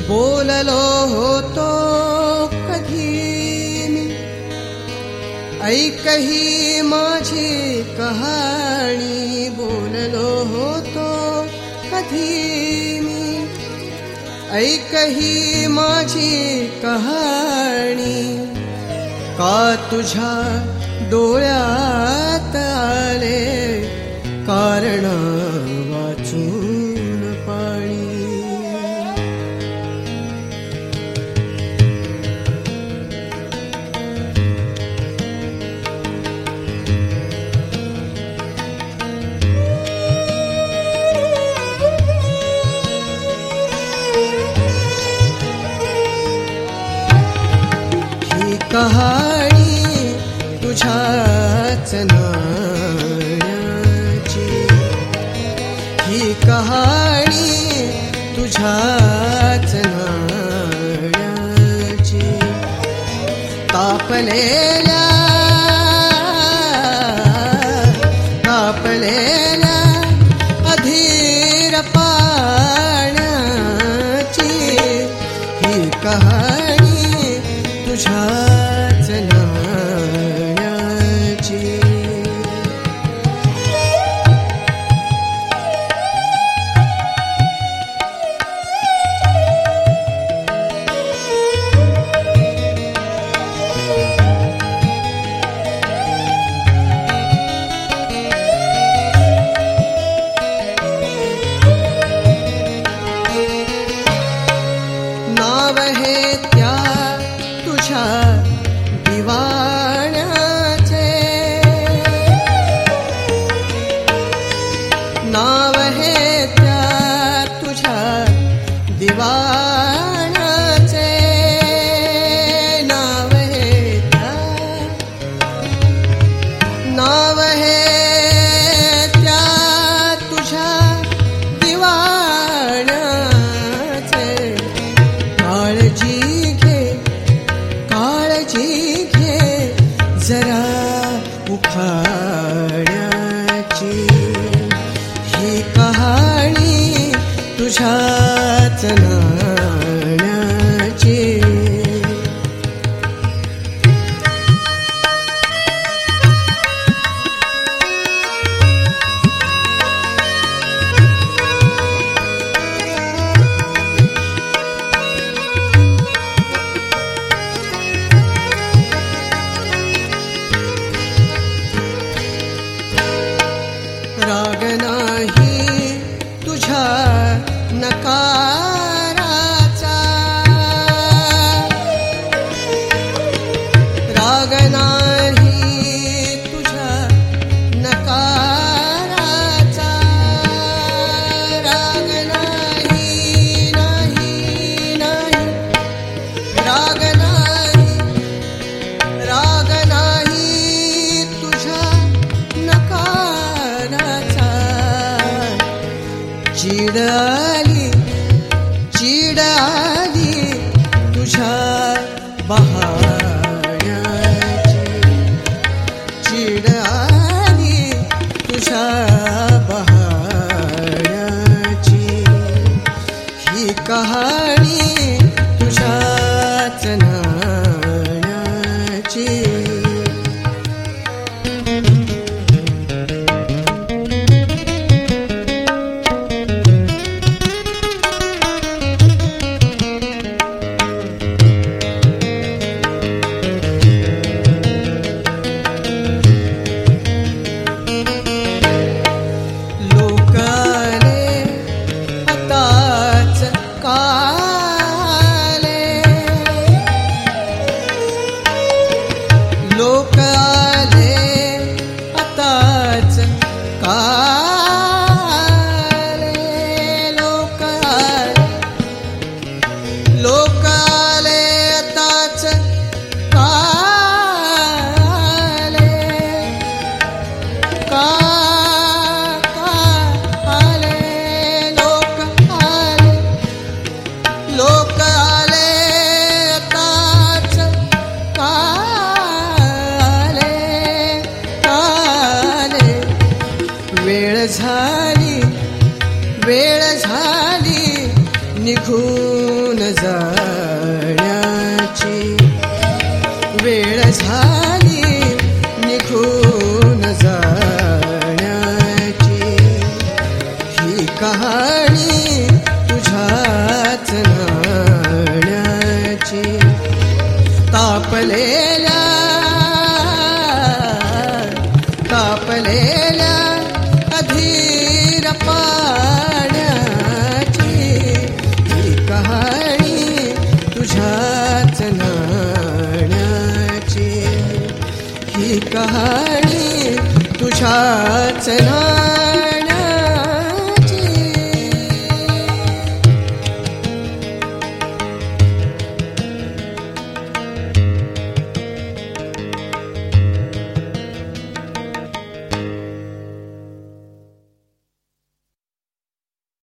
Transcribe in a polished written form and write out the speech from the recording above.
बोललो होतो कधी मी, ऐकही माझी कहाणी. बोललो होतो कधी मी, ऐकही माझी कहाणी. का तुझ्या डोळ्यात आले कारण वाचून पाणी. ही कहाणी तुझ्याच नाण्याची, ही कहाणी तुझ्याच नाण्याची. तापलेल्या तापलेल्या अधीर पाण्याची, ही कहाणी तुझ्याच नाण्याची. नाव हे त्या तुझ्या दिवाण्याचे, नाव हे त्या तुझ्या दिवाण्याचे. नाव हे त्या, नाव हे त्या तुझ्या दिवाण्याचे. काळजी घे, काळजी घे जरा उखाण्याची. ही कहाणी तुझ्याच नाण्याची. राग नाही तुझ्या नकाराचा, राग नाही तुझ्या नकाराचा. राग नाही, नाही, नाही, राग नाही, राग नाही तुझ्या नकाराचा. चीड आली, चीड आली तुझ्या बहाण्याची. चीड आली तुझ्या बहाण्याची. ही कहाणी तुझ्याच नाण्याची. निघून जाण्याची वेळ झाली, निघून जाण्याची ही कहाणी तुझ्याच नाण्याची. तापलेल्या अधीर पाण्याची ही कहाणी तुझ्याच नाण्याची, ही कहाणी तुझ्याच नाण्याची.